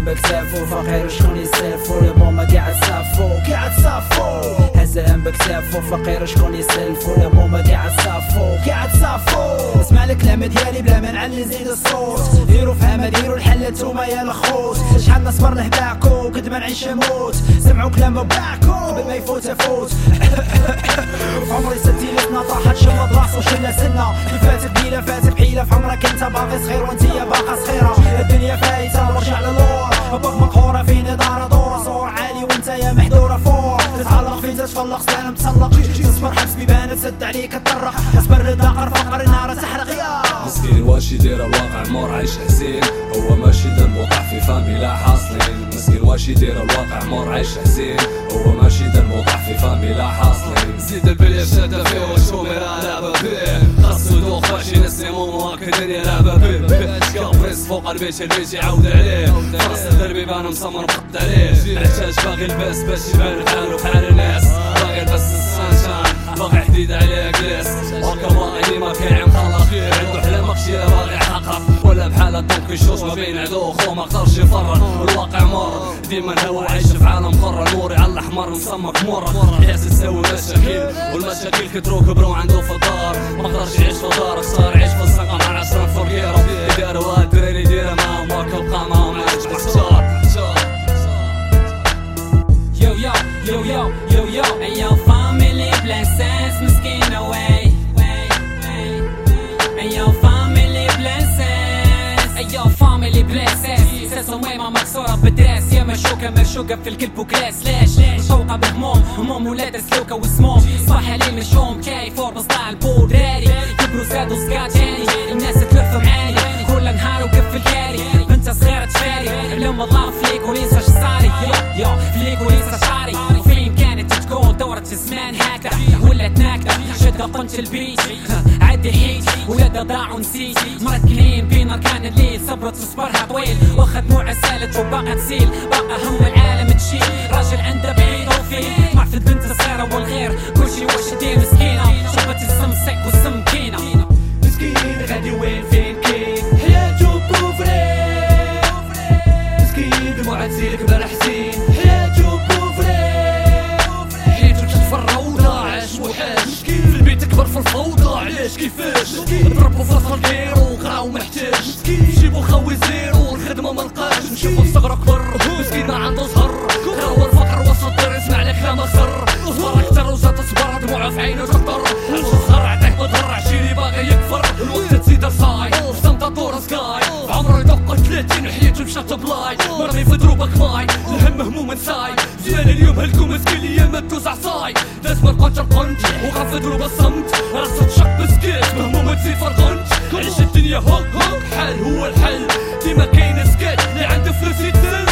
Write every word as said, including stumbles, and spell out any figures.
بكتافو فقير شكون يسلفو لماما قاعد صافو قاعد صافو هزام بكتافو فقير شكون يسلفو لماما قاعد صافو قاعد صافو اسمع الكلام ديالي بلا ما نعلي زيد الصوت ديرو فهمه ديرو الحل نتوما يا الخوت شحال نصبر نهباكو قد ما نعيش نموت سمعوا كلام باعكو قبل ما يفوت افوت عمري ستيلتنا طاحت شمط راسو شله سنه فاتت بيله فاتت بحيله في عمرك انت باقي صغير وانت باقا صغيره الدنيا فايته ورجع للور باق مقهوره في نظاره دوره صور عالي وانت يا محذوره فوق تتعلق في تتفلق سلام تسلق تصبر حبس بيبان تسد عليك تطرق اصبر للدقر فقر النار تحرق يا مسكين واش يدير الواقع مور عايش حزين هو ماشي ذنب وقع في فاميلا حاصلين مسكين واش يدير الواقع مور عايش حزين هو ماشي ذنب وقع في فاميلا حاصلين زيد البليه شاده فيه وشومي راه لعبه فيه خاصو دوق باش ينسمو هاك الدنيا لعبه فيه كابريس فوق البيت البيت يعاود عليه راس الدربي بان مصمر مقد عليه محتاج باغي الباس باش يبان بحالو بحال الناس باغي الباس السانشان باغي حديد عليه كلاس هاكا باغي ما كاين مخلط عنده حلم ماكشي باغي يحقق ولا بحال الطوب كيشوش ما بين عدو خو ما قدرش يفرر والواقع مر ديما الهوا عايش في عالم قرر نوري على الاحمر مسمك مره حياس تساوي مشاكل والمشاكل كترو كبرو عنده في الدار ما قدرش يعيش في دار خسار يعيش في الزنقه مع عشرة فوريرو يداروا الدراري ديرها معاهم ما كبقى معاهم عايش محتار Yo yo, yo yo, yo yo, and your family blessings, miskin away. And your family blessings, and your family blessings. ساسو ميمة مكسورة بدراس يا مشوكة مرشوقة في القلب وكلاس ليش مشوقة بهموم هموم ولاد سلوكة وسموم صح علي مشوم كاي فور بصداع البود راري كبروا زادوا سكات تاني الناس تلف معاني كل نهار وقف الكاري بنت صغيرة تفاري لما الله فيك وننسى شصاري يو يو فيك وننسى شعري وفين كانت تكون دورة الزمان هكذا ولات ناكدة شدة قنت البيت عدي حيت ولاد ضاع ونسيت مركلين بين اركان الليل صبرت وصبرها طويل واخد نوع سالت وباقا تسيل باقا هم العالم تشيل راجل عنده بيت وفيه معفد بنت صغيرة والغير كلشي واش دير مسكينة شربت السمسك والسمكينة مسكين غادي وين فين كاين حياته بوفري مسكين دموع تسيلك بلا حزين حياته بوفري حياته تتفرى وضاع عاش وحاش في البيت كبر في الفوضى علاش كيفاش ضربو في راسو الكيرو وقرا ومحتاج جيبو خوي زيرو الخدمة ملقاش نشوفو في صغرو كبر مسكين ما عندو زهر هو الفقر وسط الدار يسمع لك كلام خسر صبر اكتر وزاد صبر دموعه في عينو تقطر الخسر عطيه بضر عشيري باغي يكفر الوقت تزيد صاي صمتا دور سكاي عمرو يدق ثلاثين وحياته مشات بلاي مرمي في دروبك ماي الهم هموم نساي زيان اليوم هلكو مسكين ليا ما تدوز عصاي لازم نقنت القنت وقف في دروب الصمت راسو تشق بسكيت مهموم تزيد فرقنت عيش الدنيا هوك هوك حال هو الحل ديما كاين سكات اللي عنده فلوس يتسل